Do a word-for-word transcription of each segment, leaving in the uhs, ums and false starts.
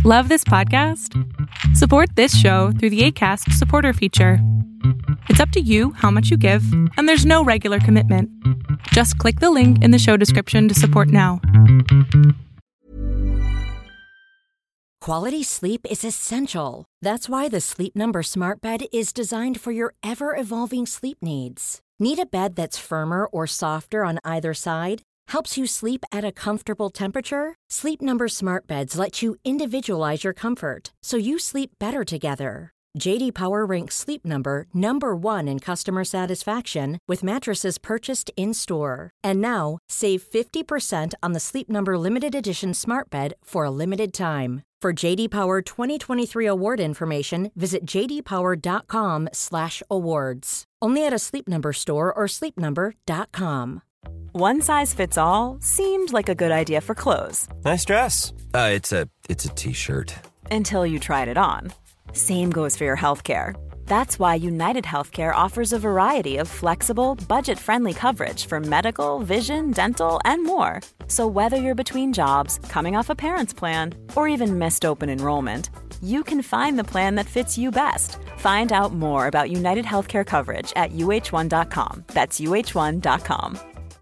Love this podcast? Support this show through the Acast supporter feature. It's up to you how much you give, and there's no regular commitment. Just click the link in the show description to support now. Quality sleep is essential. That's why the Sleep Number Smart Bed is designed for your ever-evolving sleep needs. Need a bed that's firmer or softer on either side? Helps you sleep at a comfortable temperature? Sleep Number Smart Beds let you individualize your comfort, so you sleep better together. J D Power ranks Sleep Number number one in customer satisfaction with mattresses purchased in-store. And now, save fifty percent on the Sleep Number Limited Edition Smart Bed for a limited time. For J D Power twenty twenty-three award information, visit j d power dot com slash awards. Only at a Sleep Number store or sleep number dot com. One size fits all seemed like a good idea for clothes. Nice dress. Uh, it's a it's a t-shirt. Until you tried it on. Same goes for your healthcare. That's why United Healthcare offers a variety of flexible, budget-friendly coverage for medical, vision, dental, and more. So whether you're between jobs, coming off a parent's plan, or even missed open enrollment, you can find the plan that fits you best. Find out more about United Healthcare coverage at u h one dot com. That's u h one dot com.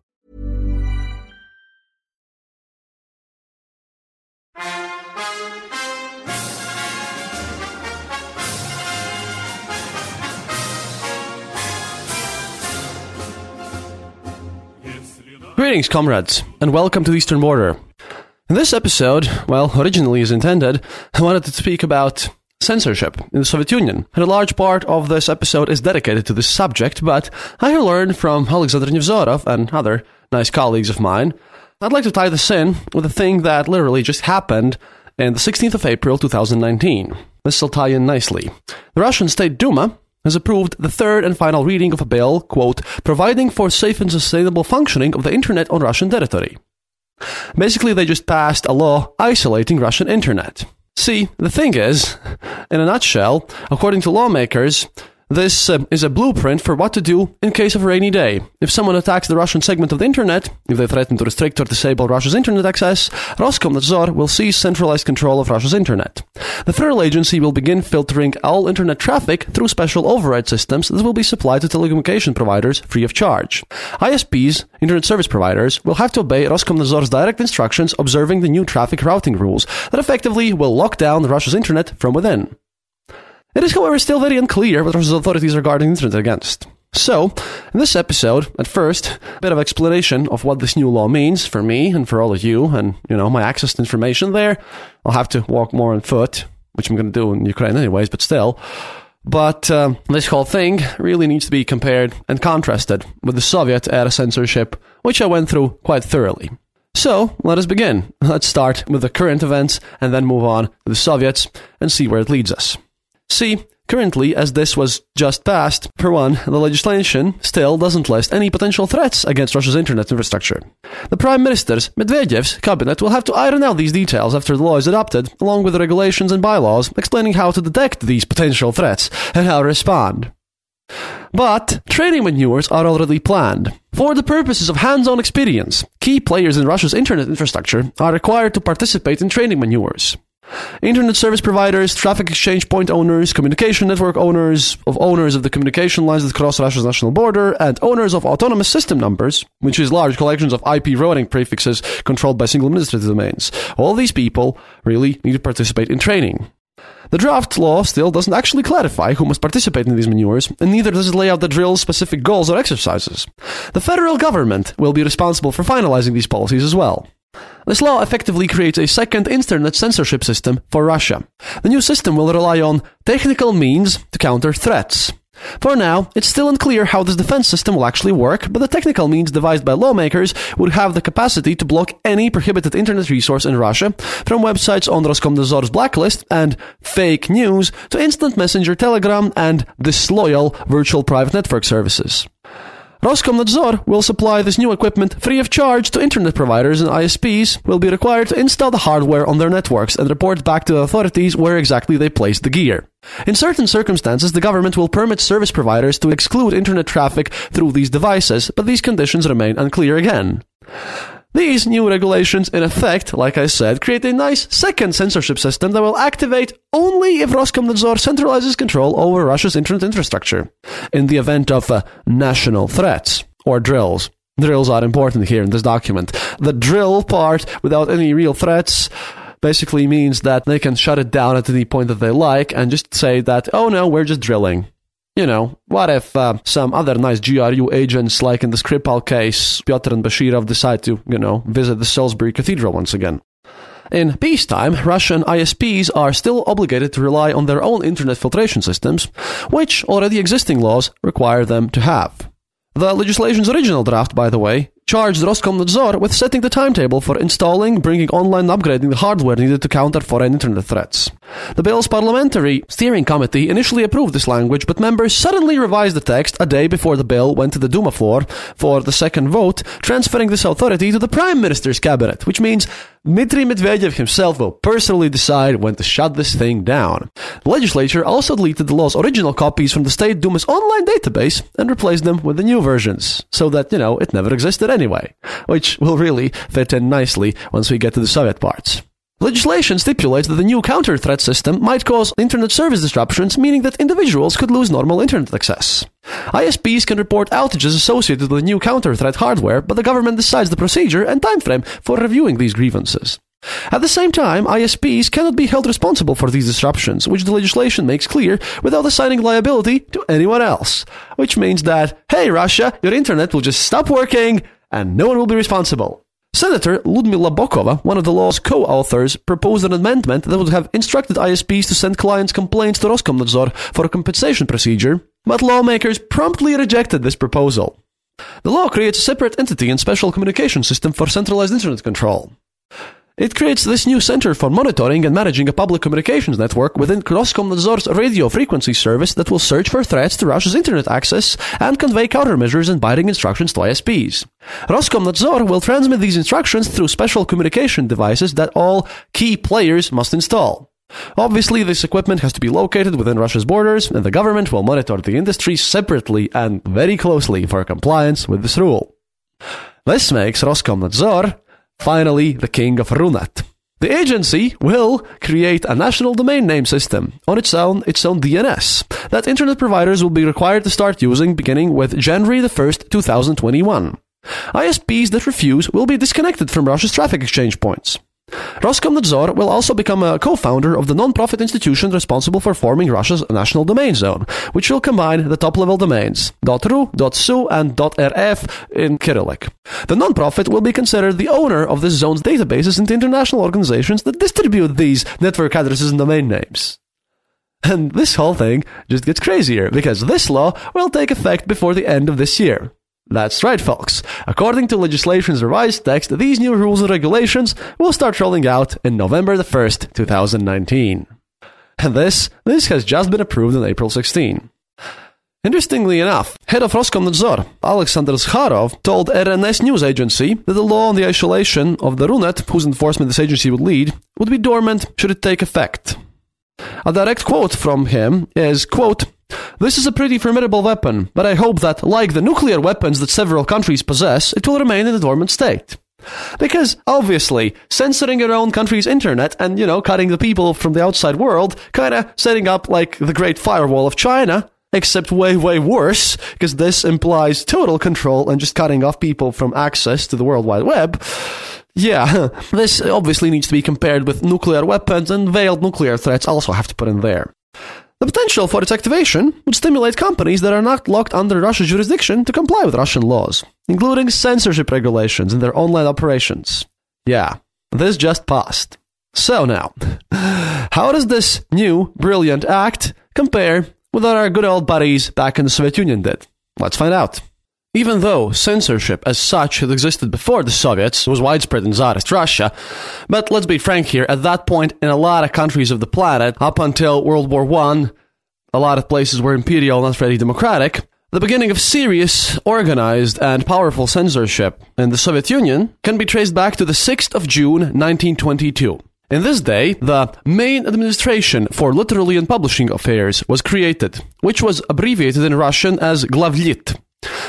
Greetings, comrades, and welcome to the Eastern Border. In this episode, well, originally as intended, I wanted to speak about censorship in the Soviet Union, and a large part of this episode is dedicated to this subject, but I have learned from Alexander Nevzorov and other nice colleagues of mine, I'd like to tie this in with a thing that literally just happened on the sixteenth of April two thousand nineteen. This will tie in nicely. The Russian State Duma has approved the third and final reading of a bill, quote, providing for safe and sustainable functioning of the internet on Russian territory. Basically, they just passed a law isolating Russian internet. See, the thing is, in a nutshell, according to lawmakers, this uh, is a blueprint for what to do in case of a rainy day. If someone attacks the Russian segment of the internet, if they threaten to restrict or disable Russia's internet access, Roskomnadzor will seize centralized control of Russia's internet. The federal agency will begin filtering all internet traffic through special override systems that will be supplied to telecommunication providers free of charge. I S Ps, internet service providers, will have to obey Roskomnadzor's direct instructions observing the new traffic routing rules that effectively will lock down Russia's internet from within. It is, however, still very unclear what Russia's authorities are guarding the internet against. So, in this episode, at first, a bit of explanation of what this new law means for me and for all of you, and, you know, my access to information there. I'll have to walk more on foot, which I'm going to do in Ukraine anyways, but still. But um, this whole thing really needs to be compared and contrasted with the Soviet-era censorship, which I went through quite thoroughly. So, let us begin. Let's start with the current events, and then move on to the Soviets, and see where it leads us. See, currently, as this was just passed, for one, the legislation still doesn't list any potential threats against Russia's internet infrastructure. The Prime Minister's, Medvedev's, cabinet will have to iron out these details after the law is adopted, along with the regulations and bylaws explaining how to detect these potential threats and how to respond. But training maneuvers are already planned. For the purposes of hands-on experience, key players in Russia's internet infrastructure are required to participate in training maneuvers. Internet service providers, traffic exchange point owners, communication network owners, of owners of the communication lines that cross Russia's national border, and owners of autonomous system numbers, which is large collections of I P routing prefixes controlled by single administrative domains. All these people really need to participate in training. The draft law still doesn't actually clarify who must participate in these maneuvers, and neither does it lay out the drill's specific goals or exercises. The federal government will be responsible for finalizing these policies as well. This law effectively creates a second internet censorship system for Russia. The new system will rely on technical means to counter threats. For now, it's still unclear how this defense system will actually work, but the technical means devised by lawmakers would have the capacity to block any prohibited internet resource in Russia, from websites on Roskomnadzor's blacklist and fake news to instant messenger, Telegram, and disloyal virtual private network services. Roskomnadzor will supply this new equipment free of charge to internet providers, and I S Ps will be required to install the hardware on their networks and report back to the authorities where exactly they placed the gear. In certain circumstances, the government will permit service providers to exclude internet traffic through these devices, but these conditions remain unclear again. These new regulations, in effect, like I said, create a nice second censorship system that will activate only if Roskomnadzor centralizes control over Russia's internet infrastructure in the event of uh, national threats or drills. Drills are important here in this document. The drill part, without any real threats, basically means that they can shut it down at any point that they like and just say that, oh no, we're just drilling. You know, what if uh, some other nice G R U agents, like in the Skripal case, Pyotr and Bashirov, decide to, you know, visit the Salisbury Cathedral once again? In peacetime, Russian I S Ps are still obligated to rely on their own internet filtration systems, which already existing laws require them to have. The legislation's original draft, by the way, charged Roskomnadzor with setting the timetable for installing, bringing online and upgrading the hardware needed to counter foreign internet threats. The bill's parliamentary steering committee initially approved this language, but members suddenly revised the text a day before the bill went to the Duma floor for the second vote, transferring this authority to the Prime Minister's cabinet, which means Dmitry Medvedev himself will personally decide when to shut this thing down. The legislature also deleted the law's original copies from the State Duma's online database and replaced them with the new versions, so that, you know, it never existed anyway, which will really fit in nicely once we get to the Soviet parts. Legislation stipulates that the new counter-threat system might cause internet service disruptions, meaning that individuals could lose normal internet access. I S Ps can report outages associated with the new counter-threat hardware, but the government decides the procedure and timeframe for reviewing these grievances. At the same time, I S Ps cannot be held responsible for these disruptions, which the legislation makes clear, without assigning liability to anyone else. Which means that, hey Russia, your internet will just stop working, and no one will be responsible. Senator Ludmila Bokova, one of the law's co-authors, proposed an amendment that would have instructed I S Ps to send clients' complaints to Roskomnadzor for a compensation procedure, but lawmakers promptly rejected this proposal. The law creates a separate entity and special communication system for centralized internet control. It creates this new center for monitoring and managing a public communications network within Roskomnadzor's radio frequency service that will search for threats to Russia's internet access and convey countermeasures and binding instructions to I S Ps. Roskomnadzor will transmit these instructions through special communication devices that all key players must install. Obviously, this equipment has to be located within Russia's borders, and the government will monitor the industry separately and very closely for compliance with this rule. This makes Roskomnadzor finally the king of Runet. The agency will create a national domain name system on its own, its own D N S, that internet providers will be required to start using beginning with January the first, two thousand twenty-one. I S Ps that refuse will be disconnected from Russia's traffic exchange points. Roskomnadzor will also become a co-founder of the non-profit institution responsible for forming Russia's national domain zone, which will combine the top-level domains .ru, .su, and .rf in Cyrillic. The non-profit will be considered the owner of this zone's databases and international organizations that distribute these network addresses and domain names. And this whole thing just gets crazier, because this law will take effect before the end of this year. That's right, folks. According to legislation's revised text, these new rules and regulations will start rolling out in November the first, two thousand nineteen. And this, this has just been approved on April sixteenth. Interestingly enough, head of Roskomnadzor, Alexander Zakharov, told R N S news agency that the law on the isolation of the Runet, whose enforcement this agency would lead, would be dormant should it take effect. A direct quote from him is, quote, "This is a pretty formidable weapon, but I hope that, like the nuclear weapons that several countries possess, it will remain in a dormant state." Because, obviously, censoring your own country's internet and, you know, cutting the people from the outside world, kinda setting up like the Great Firewall of China, except way, way worse, because this implies total control and just cutting off people from access to the World Wide Web. Yeah, this obviously needs to be compared with nuclear weapons, and veiled nuclear threats also have to put in there. The potential for its activation would stimulate companies that are not locked under Russia's jurisdiction to comply with Russian laws, including censorship regulations in their online operations. Yeah, this just passed. So now, how does this new, brilliant act compare with what our good old buddies back in the Soviet Union did? Let's find out. Even though censorship as such had existed before the Soviets, it was widespread in Tsarist Russia, but let's be frank here, at that point in a lot of countries of the planet, up until World War One, a lot of places were imperial, not really democratic, the beginning of serious, organized, and powerful censorship in the Soviet Union can be traced back to the sixth of June, nineteen twenty-two. In this day, the Main Administration for Literary and Publishing Affairs was created, which was abbreviated in Russian as Glavlit.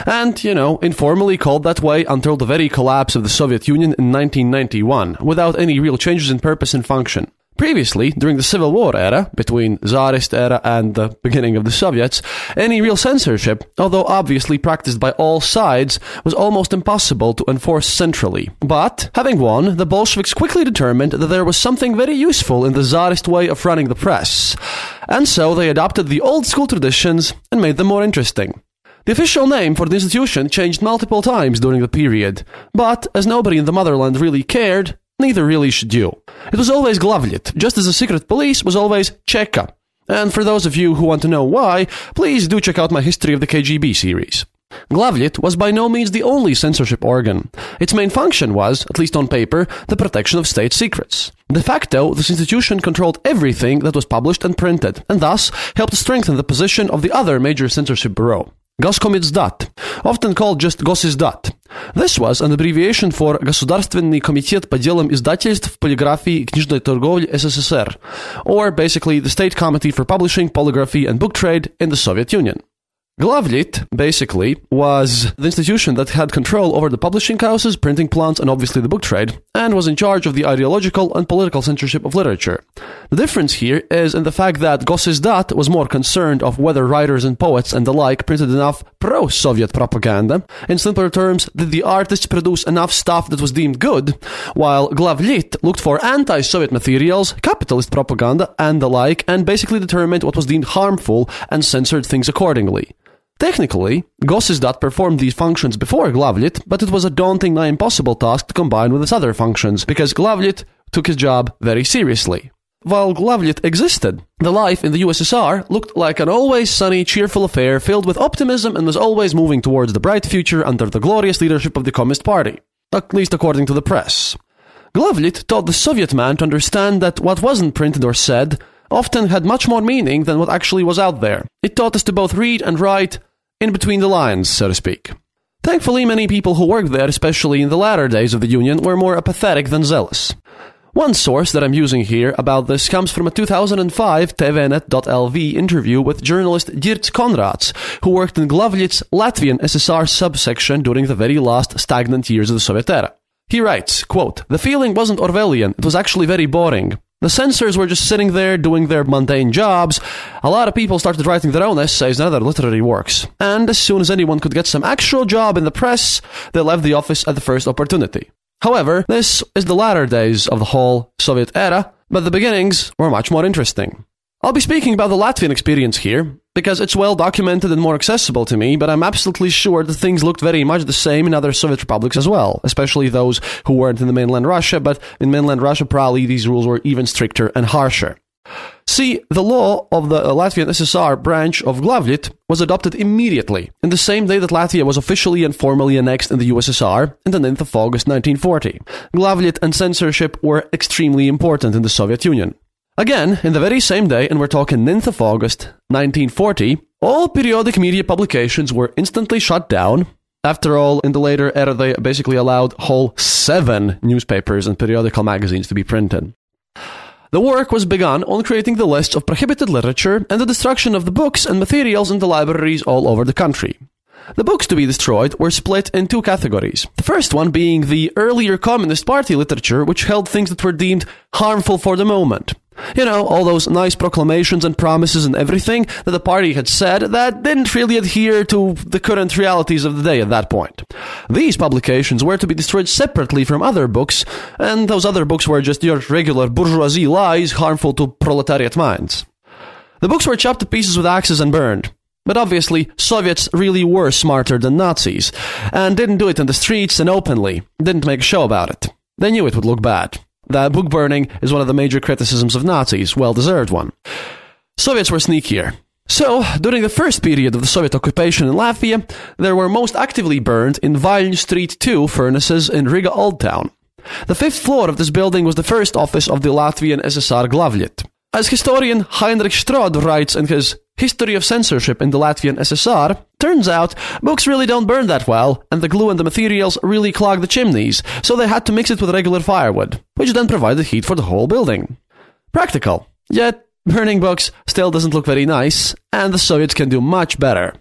and, you know, informally called that way until the very collapse of the Soviet Union in nineteen ninety-one, without any real changes in purpose and function. Previously, during the Civil War era, between Tsarist era and the beginning of the Soviets, any real censorship, although obviously practiced by all sides, was almost impossible to enforce centrally. But, having won, the Bolsheviks quickly determined that there was something very useful in the Tsarist way of running the press, and so they adopted the old-school traditions and made them more interesting. The official name for the institution changed multiple times during the period, but as nobody in the motherland really cared, neither really should you. It was always Glavlit, just as the secret police was always Cheka. And for those of you who want to know why, please do check out my History of the K G B series. Glavlit was by no means the only censorship organ. Its main function was, at least on paper, the protection of state secrets. De facto, this institution controlled everything that was published and printed, and thus helped strengthen the position of the other major censorship bureau, Goskomitsdat, often called just Gosizdat. This was an abbreviation for Государственный комитет по делам издательств, полиграфии и книжной торговли эс эс эс эр, or basically the State Committee for Publishing, Polygraphy and Book Trade in the Soviet Union. Glavlit, basically, was the institution that had control over the publishing houses, printing plants, and obviously the book trade, and was in charge of the ideological and political censorship of literature. The difference here is in the fact that Gosizdat was more concerned of whether writers and poets and the like printed enough pro-Soviet propaganda. In simpler terms, did the artists produce enough stuff that was deemed good, while Glavlit looked for anti-Soviet materials, capitalist propaganda, and the like, and basically determined what was deemed harmful and censored things accordingly. Technically, Gosizdat performed these functions before Glavlit, but it was a daunting nigh impossible task to combine with its other functions, because Glavlit took his job very seriously. While Glavlit existed, the life in the U S S R looked like an always sunny, cheerful affair filled with optimism and was always moving towards the bright future under the glorious leadership of the Communist Party, at least according to the press. Glavlit taught the Soviet man to understand that what wasn't printed or said often had much more meaning than what actually was out there. It taught us to both read and write in between the lines, so to speak. Thankfully, many people who worked there, especially in the latter days of the Union, were more apathetic than zealous. One source that I'm using here about this comes from a two thousand five T V net dot L V interview with journalist Dirts Konrads, who worked in Glavlit's Latvian S S R subsection during the very last stagnant years of the Soviet era. He writes, quote, "The feeling wasn't Orwellian, it was actually very boring. The censors were just sitting there doing their mundane jobs. A lot of people started writing their own essays and other literary works. And as soon as anyone could get some actual job in the press, they left the office at the first opportunity. However, this is the latter days of the whole Soviet era, but the beginnings were much more interesting." I'll be speaking about the Latvian experience here, because it's well documented and more accessible to me, but I'm absolutely sure that things looked very much the same in other Soviet republics as well, especially those who weren't in the mainland Russia, but in mainland Russia probably these rules were even stricter and harsher. See, the law of the Latvian S S R branch of Glavlit was adopted immediately, in the same day that Latvia was officially and formally annexed in the U S S R, on the ninth of August nineteen forty. Glavlit and censorship were extremely important in the Soviet Union. Again, in the very same day, and we're talking ninth of August nineteen forty, all periodic media publications were instantly shut down. After all, in the later era, they basically allowed whole seven newspapers and periodical magazines to be printed. The work was begun on creating the lists of prohibited literature and the destruction of the books and materials in the libraries all over the country. The books to be destroyed were split in two categories. The first one being the earlier Communist Party literature, which held things that were deemed harmful for the moment. You know, all those nice proclamations and promises and everything that the party had said that didn't really adhere to the current realities of the day at that point. These publications were to be destroyed separately from other books, and those other books were just your regular bourgeoisie lies harmful to proletariat minds. The books were chopped to pieces with axes and burned. But obviously, Soviets really were smarter than Nazis, and didn't do it in the streets and openly, didn't make a show about it. They knew it would look bad. That book burning is one of the major criticisms of Nazis, well-deserved one. Soviets were sneakier. So, during the first period of the Soviet occupation in Latvia, there were most actively burned in Vaļņu Street two furnaces in Riga Old Town. The fifth floor of this building was the first office of the Latvian S S R Glavlit. As historian Heinrich Strod writes in his History of Censorship in the Latvian S S R, turns out books really don't burn that well, and the glue and the materials really clog the chimneys, so they had to mix it with regular firewood, which then provided heat for the whole building. Practical, yet burning books still doesn't look very nice, and the Soviets can do much better.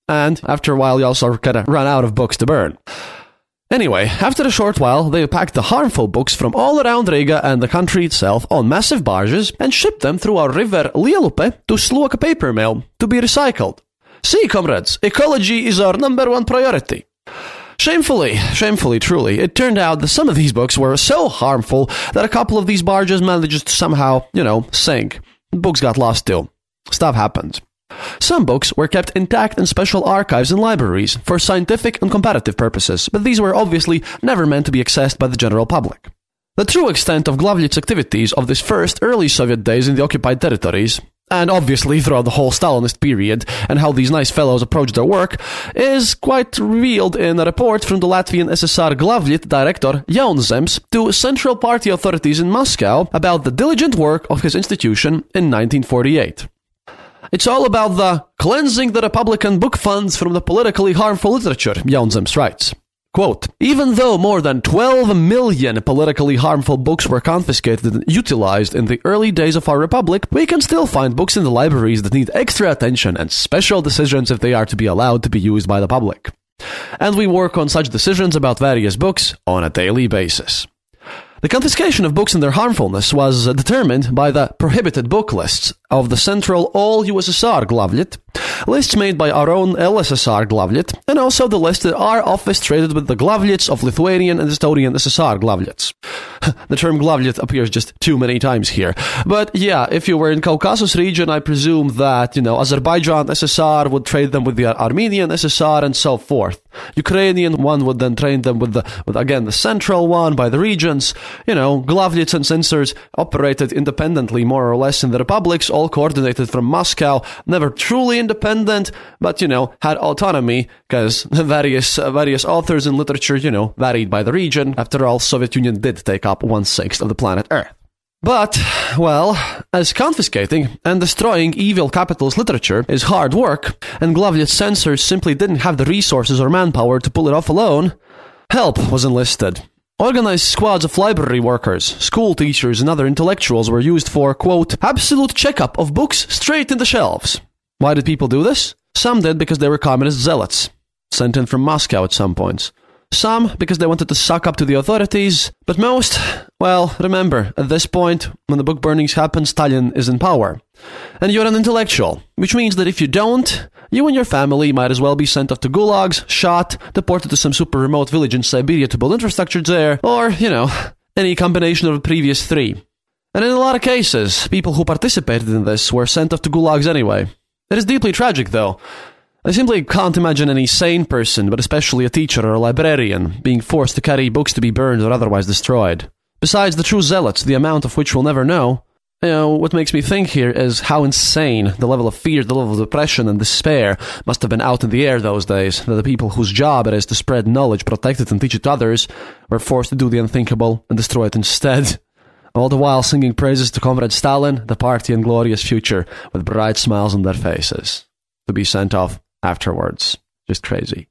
And after a while, you also kind of run out of books to burn. Anyway, after a short while, they packed the harmful books from all around Riga and the country itself on massive barges and shipped them through our river Lielupe to Sluoka paper mill to be recycled. See, comrades, ecology is our number one priority. Shamefully, shamefully, truly, it turned out that some of these books were so harmful that a couple of these barges managed to somehow, you know, sink. Books got lost too. Stuff happened. Some books were kept intact in special archives and libraries for scientific and comparative purposes, but these were obviously never meant to be accessed by the general public. The true extent of Glavlit's activities of these first early Soviet days in the occupied territories, and obviously throughout the whole Stalinist period, and how these nice fellows approached their work, is quite revealed in a report from the Latvian S S R Glavlit director Jaunzems to Central Party authorities in Moscow about the diligent work of his institution in nineteen forty-eight. It's all about the cleansing the Republican book funds from the politically harmful literature, Jaunzems writes. Quote, even though more than twelve million politically harmful books were confiscated and utilized in the early days of our republic, we can still find books in the libraries that need extra attention and special decisions if they are to be allowed to be used by the public. And we work on such decisions about various books on a daily basis. The confiscation of books and their harmfulness was determined by the prohibited book lists of the Central All-U S S R Glavlit, lists made by our own L S S R Glavlit, and also the list that our office traded with the Glavlits of Lithuanian and Estonian S S R Glavlits. The term Glavlit appears just too many times here. But yeah, if you were in Caucasus region, I presume that, you know, Azerbaijan S S R would trade them with the Armenian S S R and so forth. Ukrainian one would then trade them with the, with again, the central one by the regions. You know, Glavlits and censors operated independently more or less in the republics, all coordinated from Moscow, never truly independent, but, you know, had autonomy, because various uh, various authors and literature, you know, varied by the region. After all, Soviet Union did take up one-sixth of the planet Earth. But, well, as confiscating and destroying evil capitalist literature is hard work, and Glavlit's censors simply didn't have the resources or manpower to pull it off alone, help was enlisted. Organized squads of library workers, school teachers, and other intellectuals were used for, quote, absolute checkup of books straight in the shelves. Why did people do this? Some did because they were communist zealots, sent in from Moscow at some points. Some because they wanted to suck up to the authorities, but most, well, remember, at this point, when the book burnings happen, Stalin is in power. And you're an intellectual, which means that if you don't, you and your family might as well be sent off to gulags, shot, deported to some super remote village in Siberia to build infrastructure there, or, you know, any combination of the previous three. And in a lot of cases, people who participated in this were sent off to gulags anyway. It is deeply tragic, though. I simply can't imagine any sane person, but especially a teacher or a librarian, being forced to carry books to be burned or otherwise destroyed. Besides the true zealots, the amount of which we'll never know, you know, what makes me think here is how insane the level of fear, the level of depression and despair must have been out in the air those days, that the people whose job it is to spread knowledge, protect it and teach it to others, were forced to do the unthinkable and destroy it instead. All the while singing praises to Comrade Stalin, the party and glorious future, with bright smiles on their faces. To be sent off afterwards. Just crazy.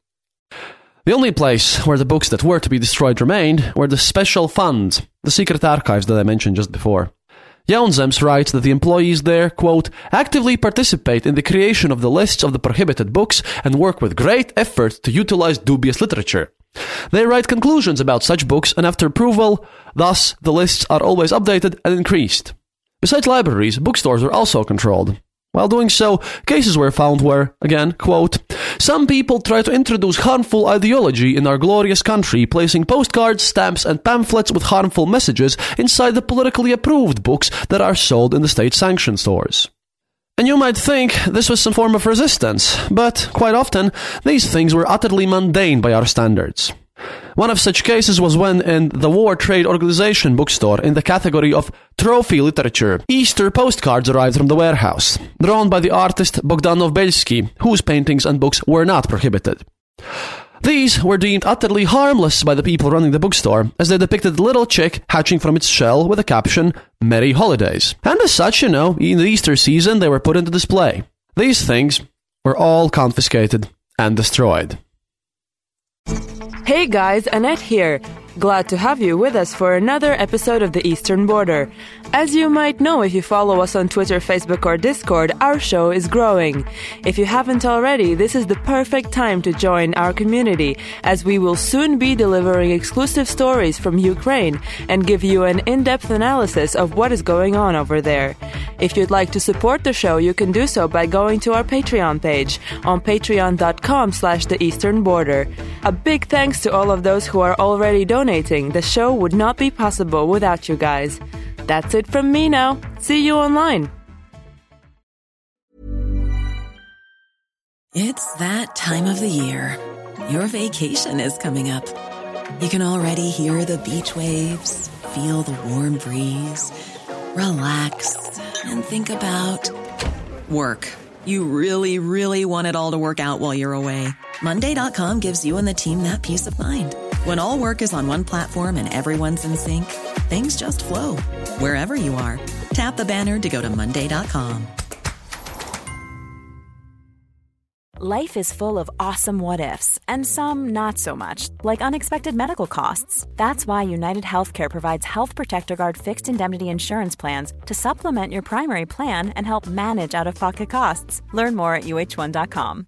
The only place where the books that were to be destroyed remained were the special funds, the secret archives that I mentioned just before. Jaunzems writes that the employees there, quote, actively participate in the creation of the lists of the prohibited books and work with great effort to utilize dubious literature. They write conclusions about such books, and after approval, thus the lists are always updated and increased. Besides libraries, bookstores were also controlled. While doing so, cases were found where, again, quote, some people try to introduce harmful ideology in our glorious country, placing postcards, stamps, and pamphlets with harmful messages inside the politically approved books that are sold in the state-sanctioned stores. And you might think this was some form of resistance, but quite often, these things were utterly mundane by our standards. One of such cases was when, in the War Trade Organization bookstore in the category of trophy literature, Easter postcards arrived from the warehouse, drawn by the artist Bogdanov Belsky, whose paintings and books were not prohibited. These were deemed utterly harmless by the people running the bookstore, as they depicted a little chick hatching from its shell with the caption, Merry Holidays. And as such, you know, in the Easter season, they were put into display. These things were all confiscated and destroyed. Hey guys, Annette here. Glad to have you with us for another episode of The Eastern Border. As you might know if you follow us on Twitter, Facebook, or Discord, our show is growing. If you haven't already, this is the perfect time to join our community, as we will soon be delivering exclusive stories from Ukraine and give you an in-depth analysis of what is going on over there. If you'd like to support the show, you can do so by going to our Patreon page on patreon.com slash the Eastern Border. A big thanks to all of those who are already donating. The show would not be possible without you guys. That's it from me now. See you online. It's that time of the year. Your vacation is coming up. You can already hear the beach waves, feel the warm breeze, relax, and think about work. You really, really want it all to work out while you're away. Monday dot com gives you and the team that peace of mind. When all work is on one platform and everyone's in sync, things just flow. Wherever you are, tap the banner to go to Monday dot com. Life is full of awesome what-ifs, and some not so much, like unexpected medical costs. That's why United Healthcare provides Health Protector Guard fixed indemnity insurance plans to supplement your primary plan and help manage out-of-pocket costs. Learn more at U H one dot com.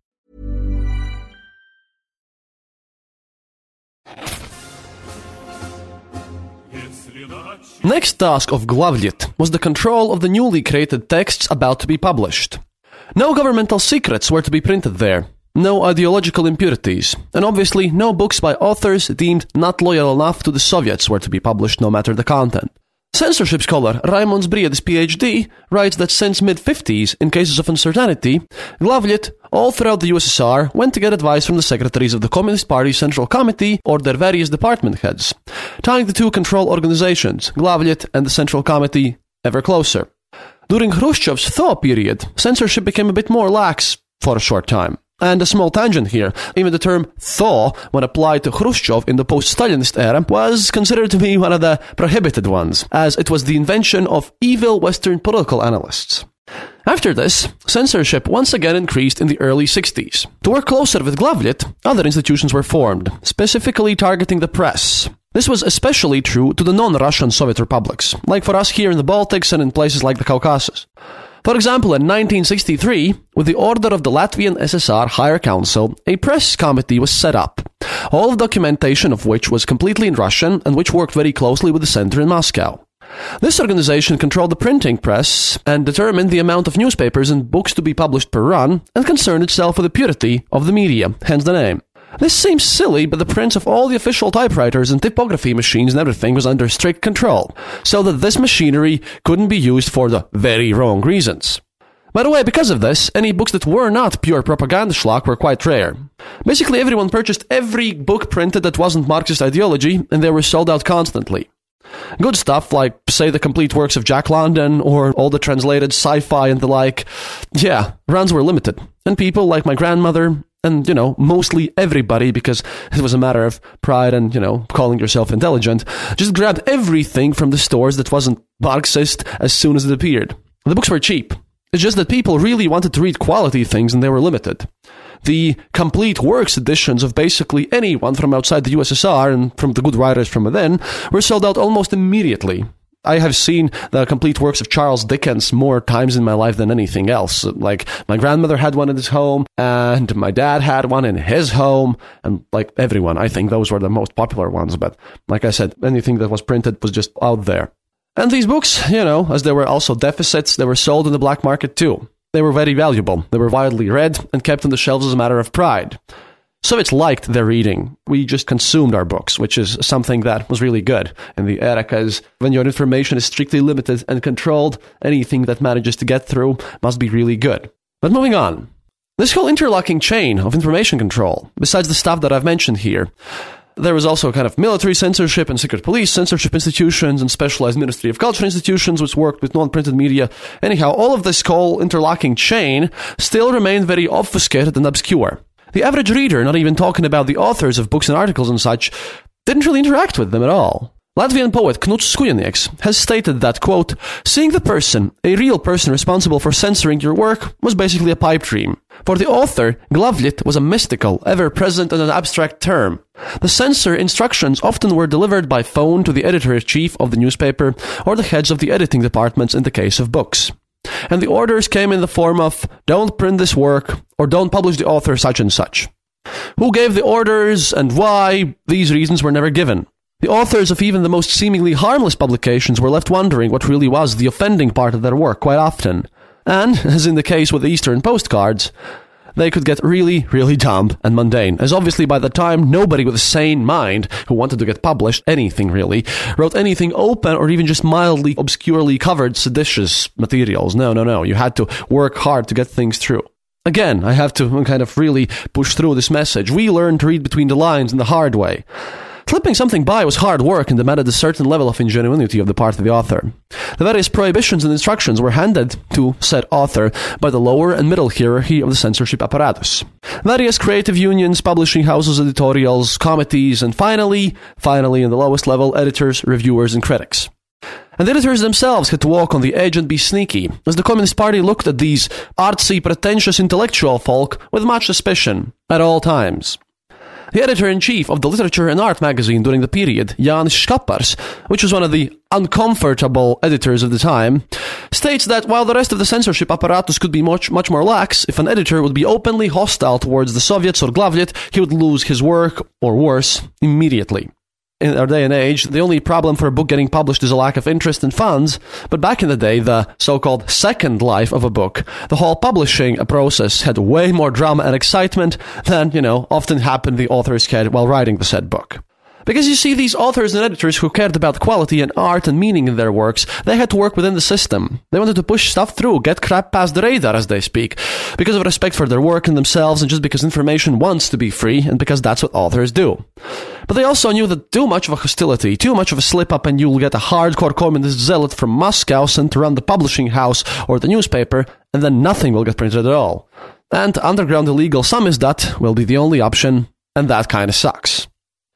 Next task of Glavlit was the control of the newly created texts about to be published. No governmental secrets were to be printed there, no ideological impurities, and obviously no books by authors deemed not loyal enough to the Soviets were to be published no matter the content. Censorship scholar Raimons Briedis, P H D, writes that since mid-fifties, in cases of uncertainty, Glavlit, all throughout the U S S R, went to get advice from the secretaries of the Communist Party Central Committee or their various department heads, tying the two control organizations, Glavlit and the Central Committee, ever closer. During Khrushchev's thaw period, censorship became a bit more lax for a short time. And a small tangent here, even the term thaw, when applied to Khrushchev in the post-Stalinist era, was considered to be one of the prohibited ones, as it was the invention of evil Western political analysts. After this, censorship once again increased in the early sixties. To work closer with Glavlit, other institutions were formed, specifically targeting the press. This was especially true to the non-Russian Soviet republics, like for us here in the Baltics and in places like the Caucasus. For example, in nineteen sixty-three, with the order of the Latvian S S R Higher Council, a press committee was set up, all of documentation of which was completely in Russian and which worked very closely with the center in Moscow. This organization controlled the printing press and determined the amount of newspapers and books to be published per run and concerned itself with the purity of the media, hence the name. This seems silly, but the prints of all the official typewriters and typography machines and everything was under strict control, so that this machinery couldn't be used for the very wrong reasons. By the way, because of this, any books that were not pure propaganda schlock were quite rare. Basically, everyone purchased every book printed that wasn't Marxist ideology, and they were sold out constantly. Good stuff like, say, the complete works of Jack London or all the translated sci-fi and the like, yeah, runs were limited. And people like my grandmother, and, you know, mostly everybody, because it was a matter of pride and, you know, calling yourself intelligent, just grabbed everything from the stores that wasn't Marxist as soon as it appeared. The books were cheap. It's just that people really wanted to read quality things and they were limited. The complete works editions of basically anyone from outside the U S S R and from the good writers from within were sold out almost immediately. I have seen the complete works of Charles Dickens more times in my life than anything else. Like, my grandmother had one in his home, and my dad had one in his home, and like everyone, I think those were the most popular ones. But like I said, anything that was printed was just out there. And these books, you know, as there were also deficits, they were sold in the black market too. They were very valuable. They were widely read and kept on the shelves as a matter of pride. Soviets liked their reading. We just consumed our books, which is something that was really good in the era, because when your information is strictly limited and controlled, anything that manages to get through must be really good. But moving on. This whole interlocking chain of information control, besides the stuff that I've mentioned here, there was also kind of military censorship and secret police censorship institutions and specialized Ministry of Culture institutions which worked with non-printed media. Anyhow, all of this whole interlocking chain still remained very obfuscated and obscure. The average reader, not even talking about the authors of books and articles and such, didn't really interact with them at all. Latvian poet Knuts Skujanieks has stated that, quote, seeing the person, a real person responsible for censoring your work, was basically a pipe dream. For the author, Glavlit was a mystical, ever-present and an abstract term. The censor instructions often were delivered by phone to the editor-in-chief of the newspaper or the heads of the editing departments in the case of books. And the orders came in the form of, don't print this work, or don't publish the author such and such. Who gave the orders and why? These reasons were never given. The authors of even the most seemingly harmless publications were left wondering what really was the offending part of their work quite often. And, as in the case with the Eastern postcards, they could get really, really dumb and mundane, as obviously by the time nobody with a sane mind who wanted to get published anything really, wrote anything open or even just mildly, obscurely covered seditious materials. No, no, no, you had to work hard to get things through. Again, I have to kind of really push through this message. We learned to read between the lines in the hard way. Flipping something by was hard work and demanded a certain level of ingenuity of the part of the author. The various prohibitions and instructions were handed to said author by the lower and middle hierarchy of the censorship apparatus. Various creative unions, publishing houses, editorials, committees, and finally, finally in the lowest level, editors, reviewers, and critics. And the editors themselves had to walk on the edge and be sneaky, as the Communist Party looked at these artsy, pretentious intellectual folk with much suspicion at all times. The editor-in-chief of the Literature and Art magazine during the period, Jan Škapars, which was one of the uncomfortable editors of the time, states that while the rest of the censorship apparatus could be much, much more lax, if an editor would be openly hostile towards the Soviets or Glavlit, he would lose his work, or worse, immediately. In our day and age, the only problem for a book getting published is a lack of interest and funds, but back in the day, the so-called second life of a book, the whole publishing process had way more drama and excitement than, you know, often happened in the author's head while writing the said book. Because you see, these authors and editors who cared about quality and art and meaning in their works, they had to work within the system. They wanted to push stuff through, get crap past the radar, as they speak, because of respect for their work and themselves, and just because information wants to be free, and because that's what authors do. But they also knew that too much of a hostility, too much of a slip-up, and you'll get a hardcore communist zealot from Moscow sent to run the publishing house or the newspaper, and then nothing will get printed at all. And underground illegal samizdat will be the only option, and that kinda sucks.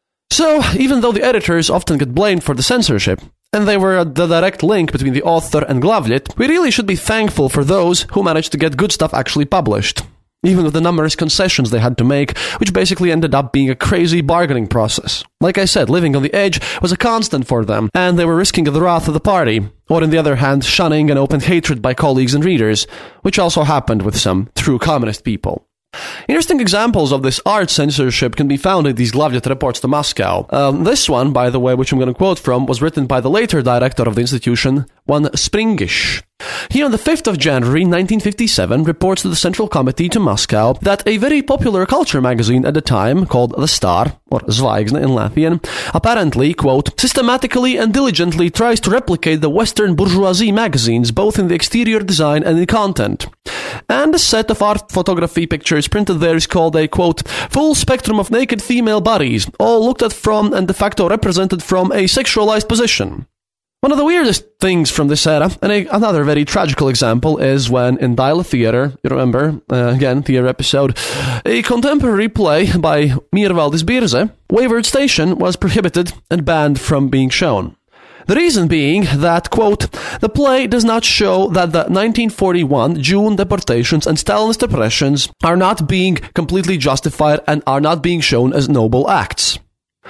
So, even though the editors often get blamed for the censorship, and they were the direct link between the author and Glavlit, we really should be thankful for those who managed to get good stuff actually published, even with the numerous concessions they had to make, which basically ended up being a crazy bargaining process. Like I said, living on the edge was a constant for them, and they were risking the wrath of the party, or on the other hand, shunning and open hatred by colleagues and readers, which also happened with some true communist people. Interesting examples of this art censorship can be found in these Glavlit reports to Moscow. Um, this one, by the way, which I'm going to quote from, was written by the later director of the institution, one Springish. He, on the fifth of January nineteen fifty-seven, reports to the Central Committee to Moscow that a very popular culture magazine at the time, called The Star, or Zvaigzne in Latvian, apparently, quote, systematically and diligently tries to replicate the Western bourgeoisie magazines, both in the exterior design and in content. And a set of art photography pictures printed there is called a, quote, full spectrum of naked female bodies, all looked at from and de facto represented from a sexualized position. One of the weirdest things from this era, and a, another very tragical example, is when in Daila Theatre, you remember, uh, again, theatre episode, a contemporary play by Miervaldis Birze, Wayward Station, was prohibited and banned from being shown. The reason being that, quote, the play does not show that the nineteen forty-one June deportations and Stalinist oppressions are not being completely justified and are not being shown as noble acts.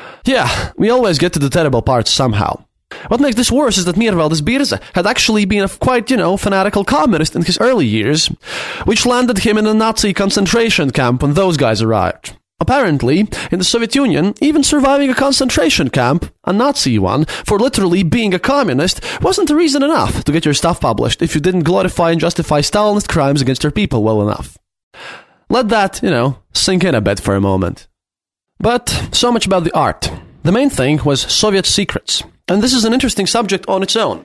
Yeah, we always get to the terrible parts somehow. What makes this worse is that Miervaldis Birze had actually been a quite, you know, fanatical communist in his early years, which landed him in a Nazi concentration camp when those guys arrived. Apparently, in the Soviet Union, even surviving a concentration camp, a Nazi one, for literally being a communist, wasn't a reason enough to get your stuff published if you didn't glorify and justify Stalinist crimes against your people well enough. Let that, you know, sink in a bit for a moment. But, so much about the art. The main thing was Soviet secrets. And this is an interesting subject on its own.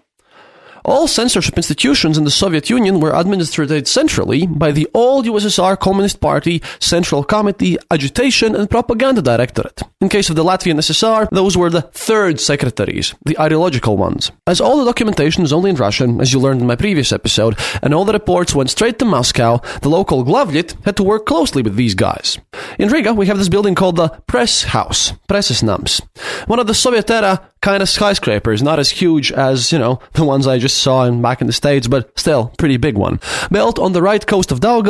All censorship institutions in the Soviet Union were administered centrally by the All U S S R Communist Party Central Committee Agitation and Propaganda Directorate. In case of the Latvian S S R, those were the third secretaries, the ideological ones. As all the documentation is only in Russian, as you learned in my previous episode, and all the reports went straight to Moscow, the local Glavlit had to work closely with these guys. In Riga, we have this building called the Press House, Pressesnams. One of the Soviet-era kind of skyscrapers, not as huge as, you know, the ones I just saw in, back in the States, but still, pretty big one. Built on the right coast of Daugava,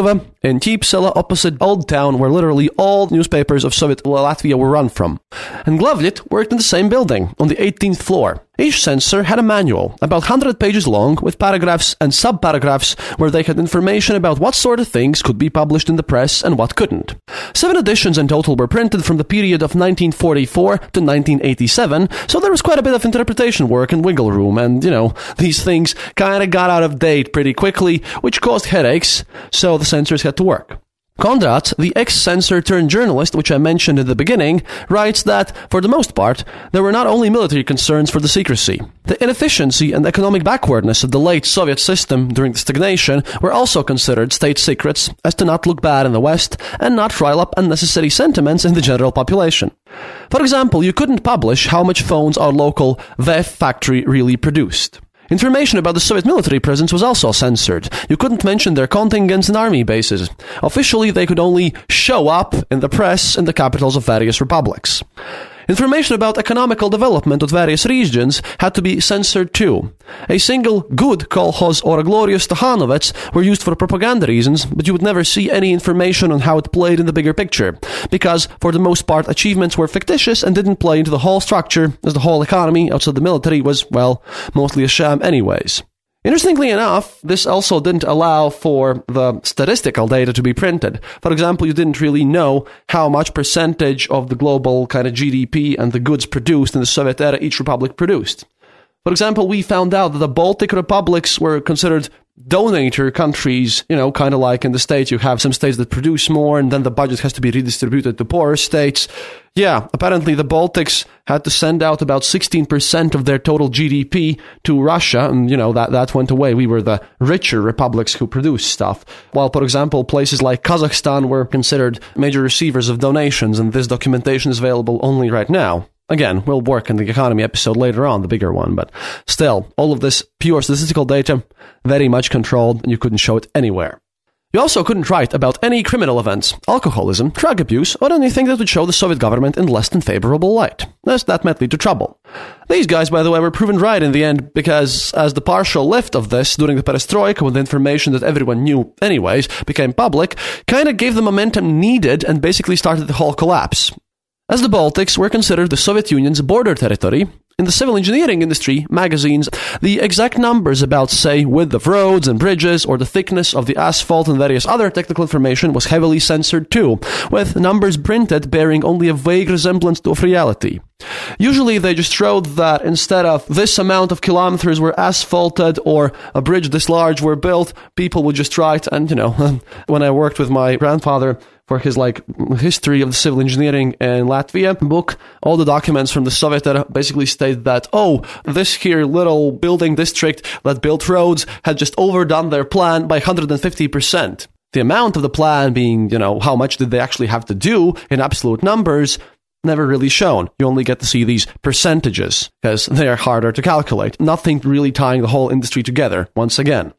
in Ķīpsela, opposite Old Town, where literally all newspapers of Soviet Latvia were run from. And Glavlit worked in the same building, on the eighteenth floor. Each censor had a manual, about one hundred pages long, with paragraphs and sub-paragraphs where they had information about what sort of things could be published in the press and what couldn't. Seven editions in total were printed from the period of nineteen forty-four to nineteen eighty-seven, so there was quite a bit of interpretation work and wiggle room, and, you know, these things kinda got out of date pretty quickly, which caused headaches, so the censors had to work. Konrad, the ex-censor turned journalist, which I mentioned in the beginning, writes that, for the most part, there were not only military concerns for the secrecy. The inefficiency and economic backwardness of the late Soviet system during the stagnation were also considered state secrets, as to not look bad in the West and not rile up unnecessary sentiments in the general population. For example, you couldn't publish how much phones our local V E F factory really produced. Information about the Soviet military presence was also censored. You couldn't mention their contingents and army bases. Officially, they could only show up in the press in the capitals of various republics. Information about economical development of various regions had to be censored too. A single good kolkhoz or a glorious Stahanovets were used for propaganda reasons, but you would never see any information on how it played in the bigger picture, because, for the most part, achievements were fictitious and didn't play into the whole structure, as the whole economy outside the military was, well, mostly a sham anyways. Interestingly enough, this also didn't allow for the statistical data to be printed. For example, you didn't really know how much percentage of the global kind of G D P and the goods produced in the Soviet era each republic produced. For example, we found out that the Baltic republics were considered donator countries, you know, kind of like in the States, you have some states that produce more and then the budget has to be redistributed to poorer states. Yeah, apparently the Baltics had to send out about sixteen percent of their total G D P to Russia, and, you know, that, that went away. We were the richer republics who produced stuff. While, for example, places like Kazakhstan were considered major receivers of donations, and this documentation is available only right now. Again, we'll work in the economy episode later on, the bigger one, but still, all of this pure statistical data, very much controlled, and you couldn't show it anywhere. You also couldn't write about any criminal events, alcoholism, drug abuse, or anything that would show the Soviet government in less than favorable light, as that might lead to trouble. These guys, by the way, were proven right in the end, because as the partial lift of this during the perestroika, when the information that everyone knew anyways became public, kind of gave the momentum needed and basically started the whole collapse. As the Baltics were considered the Soviet Union's border territory, in the civil engineering industry magazines, the exact numbers about, say, width of roads and bridges or the thickness of the asphalt and various other technical information was heavily censored too, with numbers printed bearing only a vague resemblance to of reality. Usually they just showed that instead of this amount of kilometers were asphalted or a bridge this large were built, people would just write, and, you know, when I worked with my grandfather for his, like, history of the civil engineering in Latvia book, all the documents from the Soviet era basically state that, oh, this here little building district that built roads had just overdone their plan by one hundred fifty percent. The amount of the plan being, you know, how much did they actually have to do in absolute numbers, never really shown. You only get to see these percentages, because they are harder to calculate. Nothing really tying the whole industry together, once again.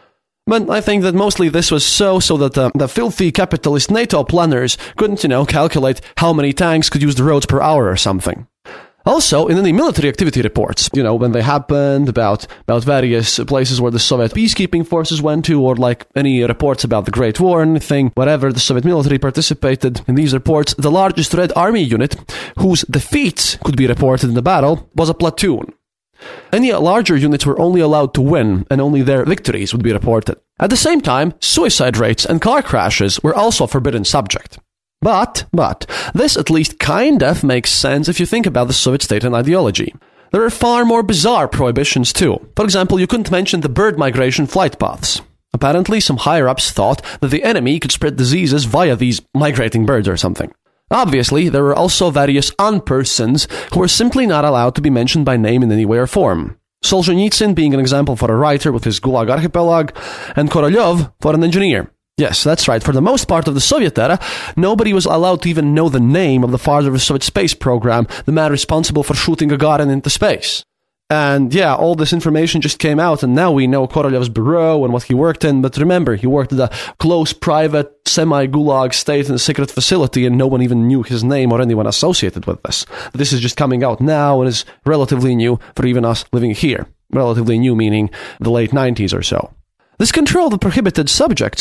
But I think that mostly this was so, so that the, the filthy capitalist NATO planners couldn't, you know, calculate how many tanks could use the roads per hour or something. Also, in any military activity reports, you know, when they happened, about, about various places where the Soviet peacekeeping forces went to, or like any reports about the Great War or anything, whatever, the Soviet military participated in these reports, the largest Red Army unit, whose defeats could be reported in the battle, was a platoon. Any larger units were only allowed to win, and only their victories would be reported. At the same time, suicide rates and car crashes were also a forbidden subject. But, but, this at least kind of makes sense if you think about the Soviet state and ideology. There are far more bizarre prohibitions too. For example, you couldn't mention the bird migration flight paths. Apparently, some higher-ups thought that the enemy could spread diseases via these migrating birds or something. Obviously, there were also various unpersons who were simply not allowed to be mentioned by name in any way or form. Solzhenitsyn being an example for a writer with his Gulag Archipelago, and Korolev for an engineer. Yes, that's right. For the most part of the Soviet era, nobody was allowed to even know the name of the father of the Soviet space program, the man responsible for shooting Gagarin into space. And yeah, all this information just came out, and now we know Korolev's bureau and what he worked in, but remember, he worked at a close, private, semi-gulag state in a secret facility, and no one even knew his name or anyone associated with this. This is just coming out now and is relatively new for even us living here. Relatively new meaning the late nineties or so. This control of prohibited subjects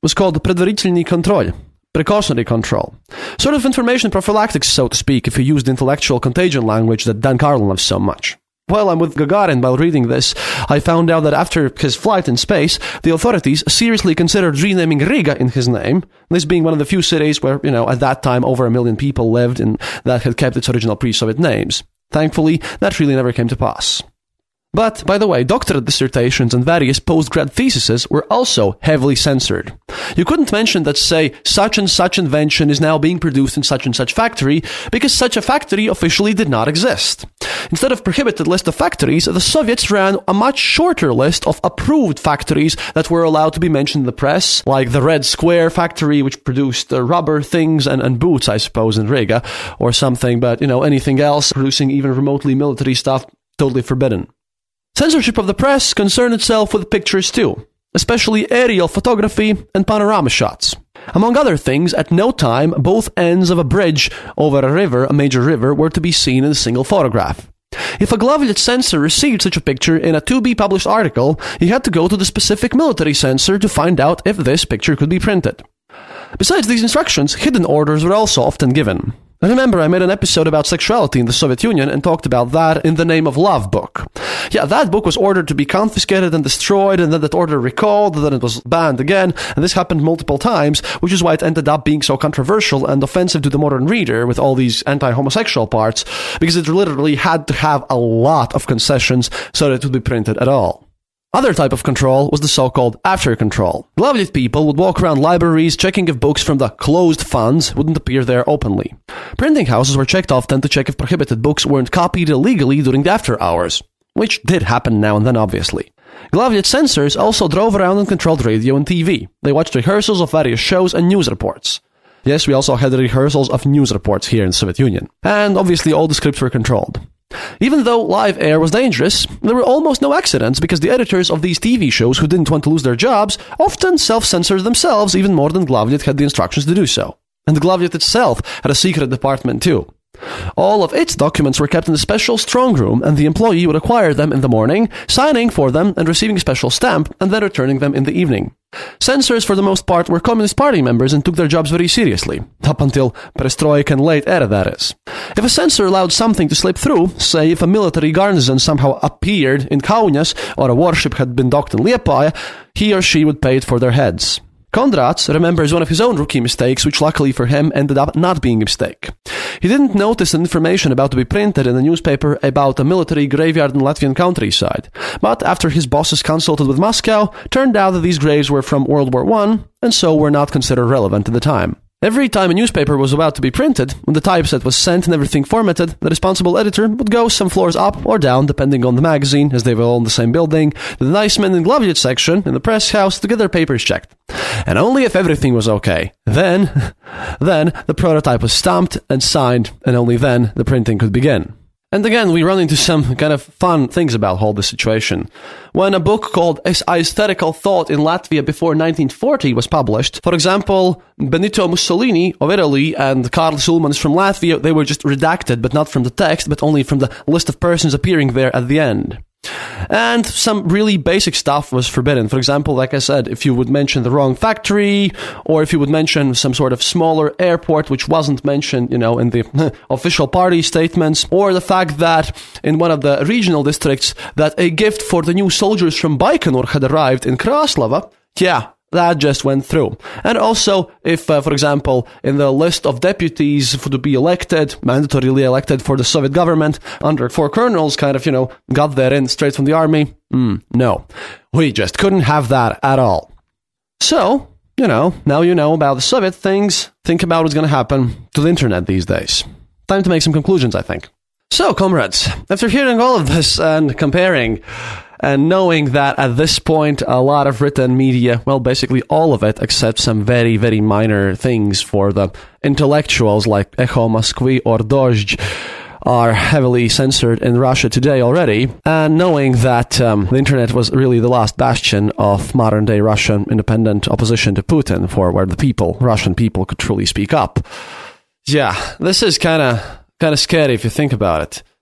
was called предварительный контроль, precautionary control. Sort of information prophylactics, so to speak, if you use the intellectual contagion language that Dan Carlin loves so much. While I'm with Gagarin while reading this, I found out that after his flight in space, the authorities seriously considered renaming Riga in his name, this being one of the few cities where, you know, at that time over a million people lived and that had kept its original pre-Soviet names. Thankfully, that really never came to pass. But, by the way, doctorate dissertations and various post-grad theses were also heavily censored. You couldn't mention that, say, such and such invention is now being produced in such and such factory, because such a factory officially did not exist. Instead of prohibited list of factories, the Soviets ran a much shorter list of approved factories that were allowed to be mentioned in the press, like the Red Square factory, which produced uh, rubber things and, and boots, I suppose, in Riga, or something, but, you know, anything else, producing even remotely military stuff, totally forbidden. Censorship of the press concerned itself with pictures too, especially aerial photography and panorama shots. Among other things, at no time, both ends of a bridge over a river, a major river, were to be seen in a single photograph. If a Glavlitz censor received such a picture in a to-be-published article, he had to go to the specific military censor to find out if this picture could be printed. Besides these instructions, hidden orders were also often given. I remember I made an episode about sexuality in the Soviet Union and talked about that in the Name of Love book. Yeah, that book was ordered to be confiscated and destroyed, and then that order recalled, and then it was banned again, and this happened multiple times, which is why it ended up being so controversial and offensive to the modern reader with all these anti-homosexual parts, because it literally had to have a lot of concessions so that it would be printed at all. Other type of control was the so-called after control. Glavlitz people would walk around libraries checking if books from the closed funds wouldn't appear there openly. Printing houses were checked often to check if prohibited books weren't copied illegally during the after hours, which did happen now and then, obviously. Glavlitz censors also drove around and controlled radio and T V. They watched rehearsals of various shows and news reports. Yes, we also had rehearsals of news reports here in the Soviet Union. And obviously all the scripts were controlled. Even though live air was dangerous, there were almost no accidents because the editors of these T V shows who didn't want to lose their jobs often self-censored themselves even more than Glavlitz had the instructions to do so. And Glavlitz itself had a secret department too. All of its documents were kept in a special strong room, and the employee would acquire them in the morning, signing for them and receiving a special stamp, and then returning them in the evening. Censors, for the most part, were Communist Party members and took their jobs very seriously, up until Perestroika and late era, that is. If a censor allowed something to slip through, say if a military garrison somehow appeared in Kaunas, or a warship had been docked in Liepaja, he or she would pay it for their heads. Kondrats remembers one of his own rookie mistakes, which luckily for him ended up not being a mistake. He didn't notice an information about to be printed in a newspaper about a military graveyard in Latvian countryside, but after his bosses consulted with Moscow, turned out that these graves were from World War One, and so were not considered relevant at the time. Every time a newspaper was about to be printed, when the typeset was sent and everything formatted, the responsible editor would go some floors up or down, depending on the magazine, as they were all in the same building, to the Neisman and Glavlitz section in the press house to get their papers checked. And only if everything was okay, then, then the prototype was stamped and signed, and only then the printing could begin. And again, we run into some kind of fun things about all this situation. When a book called Aesthetical Thought in Latvia before nineteen forty was published, for example, Benito Mussolini of Italy and Karl Šulmanis from Latvia, they were just redacted, but not from the text, but only from the list of persons appearing there at the end. And some really basic stuff was forbidden. For example, like I said, if you would mention the wrong factory, or if you would mention some sort of smaller airport which wasn't mentioned, you know, in the official party statements, or the fact that in one of the regional districts that a gift for the new soldiers from Baikonur had arrived in Kraslava, yeah, that just went through. And also, if, uh, for example, in the list of deputies to be elected, mandatorily elected for the Soviet government, under four colonels kind of, you know, got there in straight from the army, mm, no. We just couldn't have that at all. So, you know, now you know about the Soviet things, think about what's going to happen to the internet these days. Time to make some conclusions, I think. So, comrades, after hearing all of this and comparing and knowing that at this point a lot of written media, well, basically all of it, except some very, very minor things for the intellectuals like Echo Moskvy or Dozhd, are heavily censored in Russia today already, and knowing that um, the internet was really the last bastion of modern-day Russian independent opposition to Putin, for where the people, Russian people, could truly speak up. Yeah, this is kind of kind of scary if you think about it.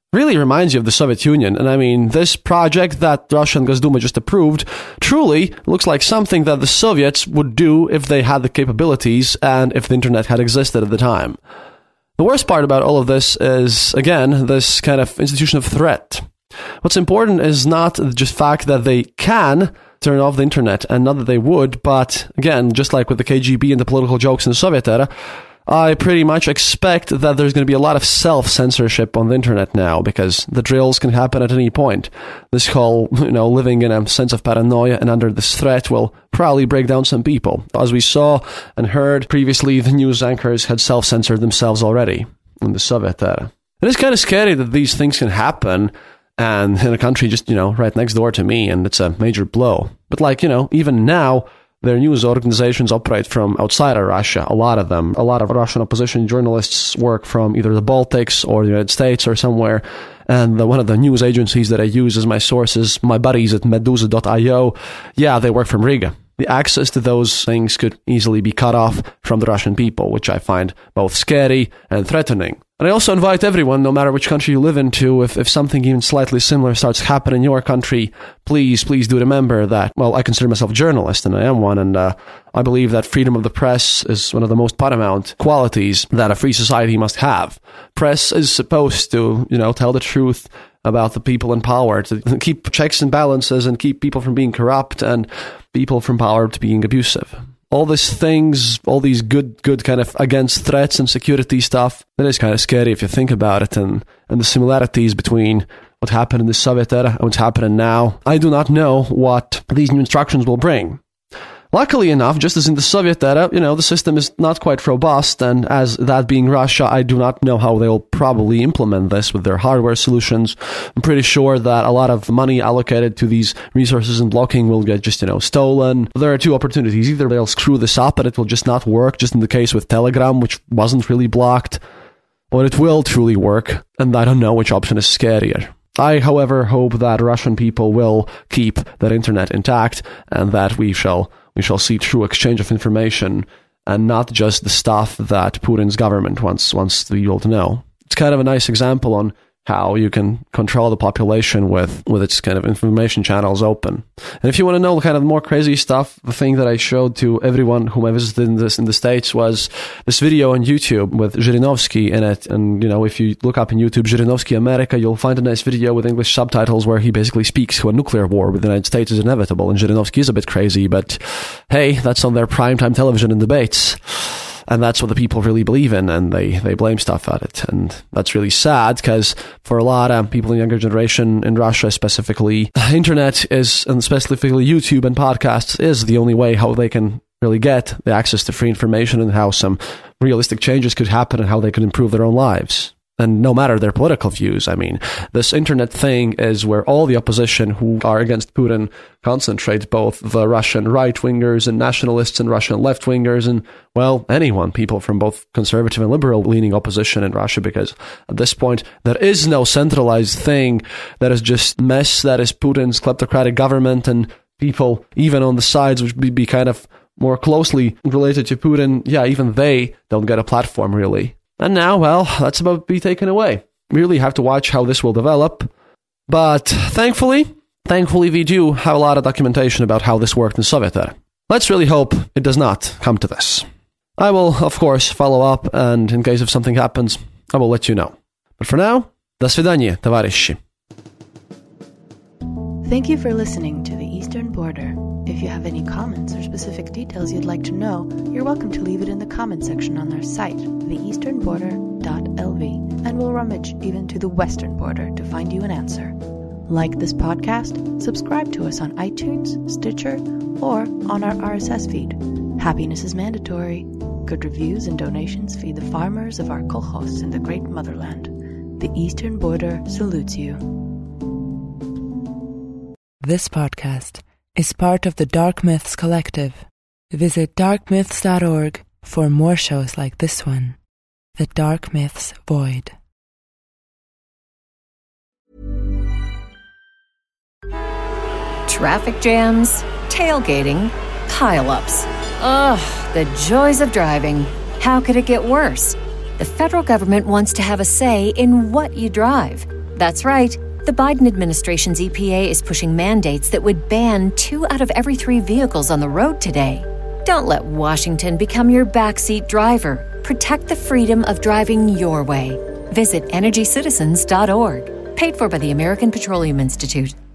really reminds you of the Soviet Union. And I mean, this project that Russian Gosduma just approved truly looks like something that the Soviets would do if they had the capabilities and if the internet had existed at the time. The worst part about all of this is, again, this kind of institution of threat. What's important is not just the fact that they can turn off the internet, and not that they would, but again, just like with the K G B and the political jokes in the Soviet era, I pretty much expect that there's going to be a lot of self-censorship on the internet now, because the drills can happen at any point. This whole, you know, living in a sense of paranoia and under this threat will probably break down some people. As we saw and heard previously, the news anchors had self-censored themselves already in the Soviet era. It is kind of scary that these things can happen, and in a country just, you know, right next door to me, and it's a major blow. But like, you know, even now, their news organizations operate from outside of Russia, a lot of them. A lot of Russian opposition journalists work from either the Baltics or the United States or somewhere. And the, one of the news agencies that I use as my sources, my buddies at meduza dot io, yeah, they work from Riga. The access to those things could easily be cut off from the Russian people, which I find both scary and threatening. And I also invite everyone, no matter which country you live into, if, if something even slightly similar starts happening in your country, please, please do remember that, well, I consider myself a journalist, and I am one, and uh, I believe that freedom of the press is one of the most paramount qualities that a free society must have. Press is supposed to, you know, tell the truth about the people in power, to keep checks and balances and keep people from being corrupt and people from power to being abusive. All these things, all these good, good kind of against threats and security stuff, that is kind of scary if you think about it, and, and the similarities between what happened in the Soviet era and what's happening now. I do not know what these new instructions will bring. Luckily enough, just as in the Soviet era, you know, the system is not quite robust, and as that being Russia, I do not know how they'll probably implement this with their hardware solutions. I'm pretty sure that a lot of money allocated to these resources and blocking will get just, you know, stolen. There are two opportunities. Either they'll screw this up and it will just not work, just in the case with Telegram, which wasn't really blocked, or it will truly work, and I don't know which option is scarier. I, however, hope that Russian people will keep their internet intact, and that we shall we shall see true exchange of information, and not just the stuff that Putin's government wants wants the people to know. It's kind of a nice example on how you can control the population with, with its kind of information channels open. And if you want to know kind of more crazy stuff, the thing that I showed to everyone whom I visited in this in the States was this video on YouTube with Zhirinovsky in it. And, you know, if you look up in YouTube Zhirinovsky America, you'll find a nice video with English subtitles where he basically speaks to a nuclear war with the United States is inevitable. And Zhirinovsky is a bit crazy, but hey, that's on their primetime television and debates. And that's what the people really believe in, and they, they blame stuff at it. And that's really sad, because for a lot of people in the younger generation in Russia specifically, internet is, and specifically YouTube and podcasts, is the only way how they can really get the access to free information and how some realistic changes could happen and how they could improve their own lives. And no matter their political views, I mean, this internet thing is where all the opposition who are against Putin concentrate, both the Russian right-wingers and nationalists and Russian left-wingers and, well, anyone, people from both conservative and liberal-leaning opposition in Russia, because at this point, there is no centralized thing that is just mess that is Putin's kleptocratic government, and people, even on the sides which would be kind of more closely related to Putin, yeah, even they don't get a platform, really. And now, well, that's about to be taken away. We really have to watch how this will develop. But thankfully, thankfully we do have a lot of documentation about how this worked in Soviet era. Let's really hope it does not come to this. I will, of course, follow up, and in case if something happens, I will let you know. But for now, до свидания, товарищи. Thank you for listening to The Eastern Border. If you have any comments or specific details you'd like to know, you're welcome to leave it in the comment section on our site, the eastern border dot l v, and we'll rummage even to the western border to find you an answer. Like this podcast, subscribe to us on iTunes, Stitcher, or on our R S S feed. Happiness is mandatory. Good reviews and donations feed the farmers of our kolkhozs in the great motherland. The Eastern Border salutes you. This podcast is part of the Dark Myths Collective. Visit dark myths dot org for more shows like this one, The Dark Myths Void. Traffic jams, tailgating, pile-ups. Ugh, the joys of driving. How could it get worse? The federal government wants to have a say in what you drive. That's right. The Biden administration's E P A is pushing mandates that would ban two out of every three vehicles on the road today. Don't let Washington become your backseat driver. Protect the freedom of driving your way. Visit energy citizens dot org. Paid for by the American Petroleum Institute.